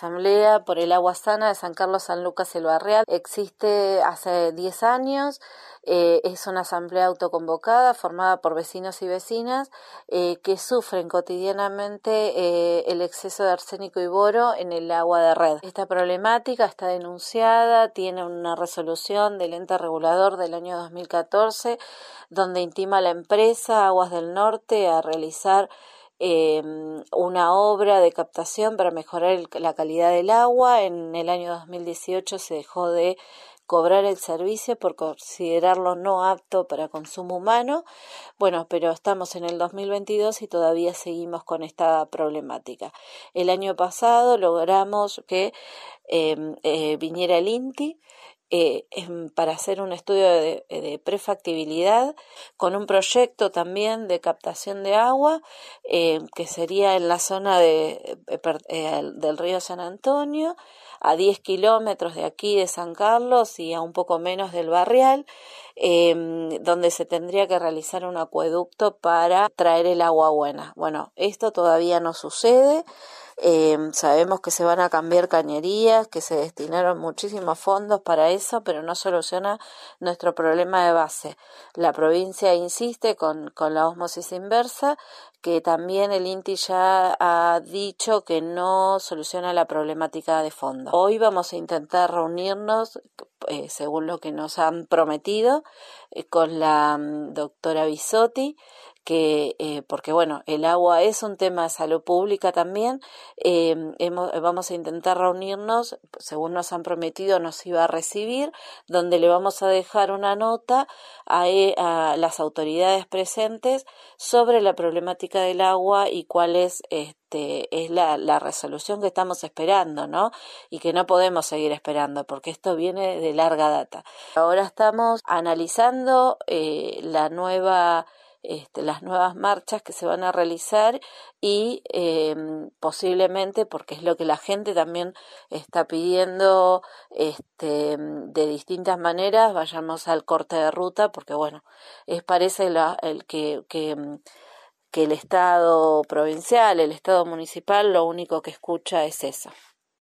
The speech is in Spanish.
Asamblea por el Agua Sana de San Carlos, San Lucas y el Barrial existe hace 10 años. Es una asamblea autoconvocada formada por vecinos y vecinas que sufren cotidianamente el exceso de arsénico y boro en el agua de red. Esta problemática está denunciada, tiene una resolución del ente regulador del año 2014, donde intima a la empresa Aguas del Norte a realizar una obra de captación para mejorar la calidad del agua. En el año 2018 se dejó de cobrar el servicio por considerarlo no apto para consumo humano. Bueno, pero estamos en el 2022 y todavía seguimos con esta problemática. El año pasado logramos que viniera el INTI para hacer un estudio de prefactibilidad con un proyecto también de captación de agua que sería en la zona del río San Antonio, a 10 kilómetros de aquí de San Carlos y a un poco menos del Barrial, donde se tendría que realizar un acueducto para traer el agua buena. Bueno, esto todavía no sucede. Sabemos que se van a cambiar cañerías, que se destinaron muchísimos fondos para eso, pero no soluciona nuestro problema de base. La provincia insiste con la ósmosis inversa, que también el INTI ya ha dicho que no soluciona la problemática de fondo. Hoy vamos a intentar reunirnos, según lo que nos han prometido, con la doctora Bisotti, porque bueno, el agua es un tema de salud pública también. Vamos a intentar reunirnos, según nos han prometido, nos iba a recibir, donde le vamos a dejar una nota a las autoridades presentes sobre la problemática del agua y cuál es la resolución que estamos esperando, ¿no? Y que no podemos seguir esperando porque esto viene de larga data. Ahora estamos analizando las nuevas marchas que se van a realizar y posiblemente, porque es lo que la gente también está pidiendo de distintas maneras, vayamos al corte de ruta, porque bueno, parece que el Estado provincial, el Estado municipal, lo único que escucha es eso.